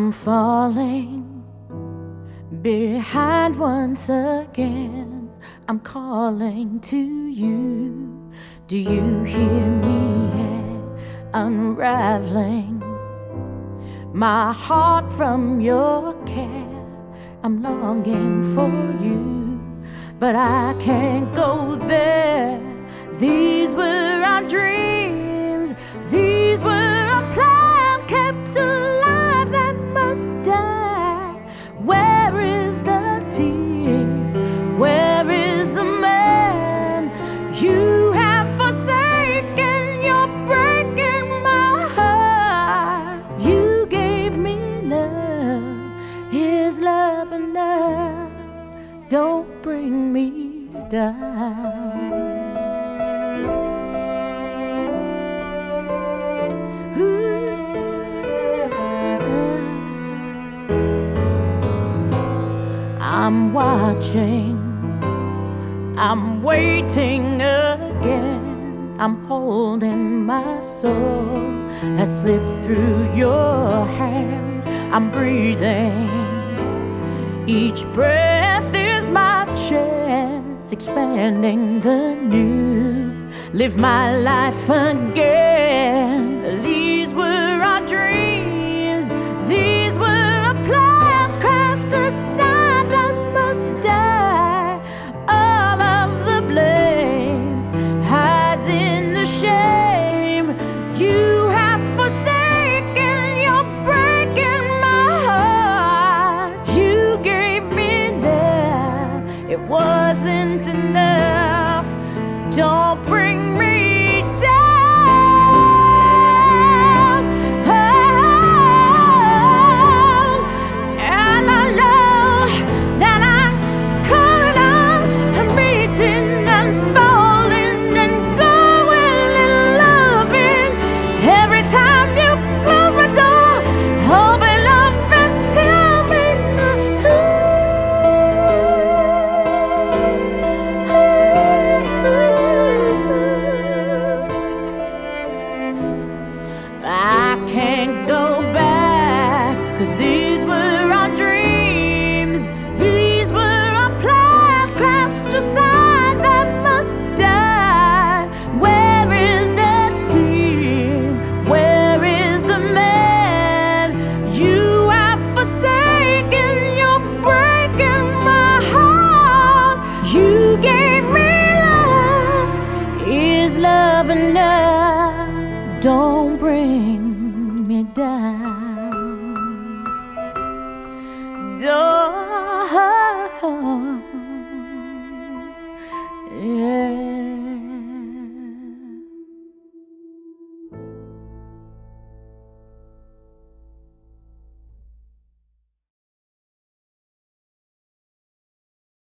I'm falling behind once again. I'm calling to you. Do you hear me? Unraveling my heart from your care. I'm longing for you, but I can't go there. These were our dreams, these were our plans, kept alive that must die. Where is the team? Where is the man? You have forsaken, you're breaking my heart. You gave me love, is love enough? Don't bring me down. I'm watching, I'm waiting again. I'm holding my soul that slipped through your hands. I'm breathing, each breath is my chance, expanding the new, live my life again. These were our dreams, these were our plans, crashed aside. It wasn't enough. Don't bring me down. Oh, and I know that I'm calling out, I'm reaching and falling and going and loving. Every time you close my door, open up and tell me no. I can't go back, 'cause these were our dreams, these were our plans, crashed aside that must die. Where is the team? Where is the man? You have forsaken, you're breaking my heart. You gave me love, is love enough? Don't bring me down.